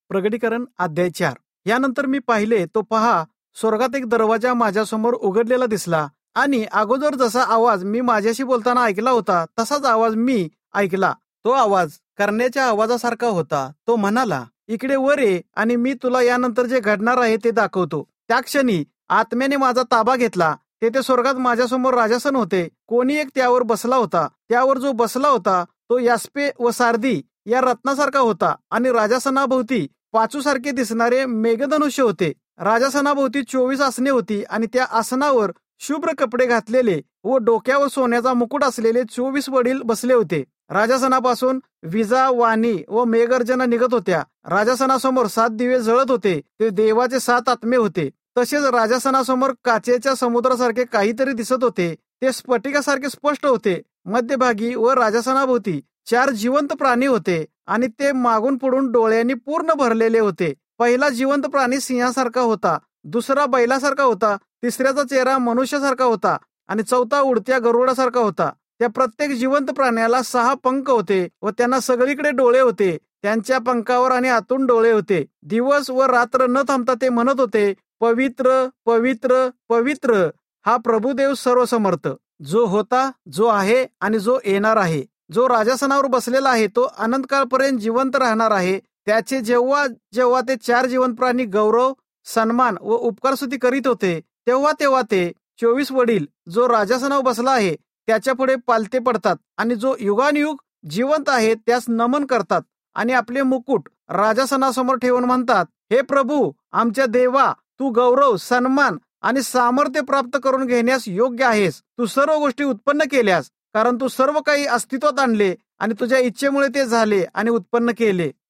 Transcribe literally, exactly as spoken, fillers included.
प्रगटीकरण अध्याय चार. यानंतर मी पाहिले तो पहा, स्वर्गात एक दरवाजा माझ्यासमोर उघडलेला दिसला आणि अगोदर जसा आवाज मी माझ्याशी बोलताना ऐकला होता तसाच आवाज मी ऐकला. तो आवाज करण्याच्या आवाजासारखा होता. तो म्हणाला, इकडे वर ये आणि मी तुला यानंतर जे घडणार आहे ते दाखवतो. त्या क्षणी आत्म्याने माझा ताबा घेतला. तेथे स्वर्गात माझ्यासमोर राजासन होते. कोणी एक त्यावर बसला होता. त्यावर जो बसला होता तो यास्पे व सारदी या रत्नासारखा होता आणि राजासनाभोवती पाचूसारखे दिसणारे मेघधनुष्य होते. राजासनाभोवती चोवीस आसने होती आणि त्या आसनावर शुभ्र कपडे घातलेले व डोक्यावर सोन्याचा मुकुट असलेले चोवीस वडील बसले होते. राजासनापासून विजा, वाणी व मेघगर्जना निघत होत्या. राजासनासमोर सात दिवे जळत होते. ते देवाचे सात आत्मे होते. तसेच राजासनासमोर काचेच्या समुद्रासारखे काहीतरी दिसत होते. ते स्फटिकासारखे स्पष्ट होते. मध्यभागी व राजासनाभोवती चार जिवंत प्राणी होते आणि ते मागून पुढून डोळ्यांनी पूर्ण भरलेले होते. पहिला जिवंत प्राणी सिंहासारखा होता, दुसरा बैलासारखा होता, तिसऱ्याचा चेहरा मनुष्यासारखा होता आणि चौथा उडत्या गरुडासारखा होता. त्या प्रत्येक जिवंत प्राण्याला सहा पंख होते व त्यांना सगळीकडे डोळे होते. त्यांच्या पंखावर आणि आतून डोळे होते. दिवस व रात्र न थांबता ते म्हणत होते, पवित्र पवित्र पवित्र हा प्रभुदेव सर्वसमर्थ, जो होता, जो आहे आणि जो येणार आहे. जो राजासनावर बसलेला आहे तो अनंतकाळपर्यंत जिवंत राहणार आहे. त्याचे जेव्हा जेव्हा ते चार जिवंत प्राणी गौरव, सन्मान व उपकारस्तुती करीत होते तेव्हा तेव्हा ते चोवीस वडील जो राजासनावर बसला आहे त्याच्या पुढे पालते पडतात आणि जो युगानुयुग जिवंत आहे त्यास नमन करतात आणि आपले मुकुट राजासनासमोर ठेवून म्हणतात, हे प्रभू, आमच्या देवा, तू गौरव, सन्मान आणि सामर्थ्य प्राप्त करून घेण्यास योग्य आहेस. तू सर्व गोष्टी उत्पन्न केल्यास, कारण तू सर्व काही अस्तित्वात आणले आणि तुझ्या इच्छेमुळे ते झाले आणि उत्पन्न केले.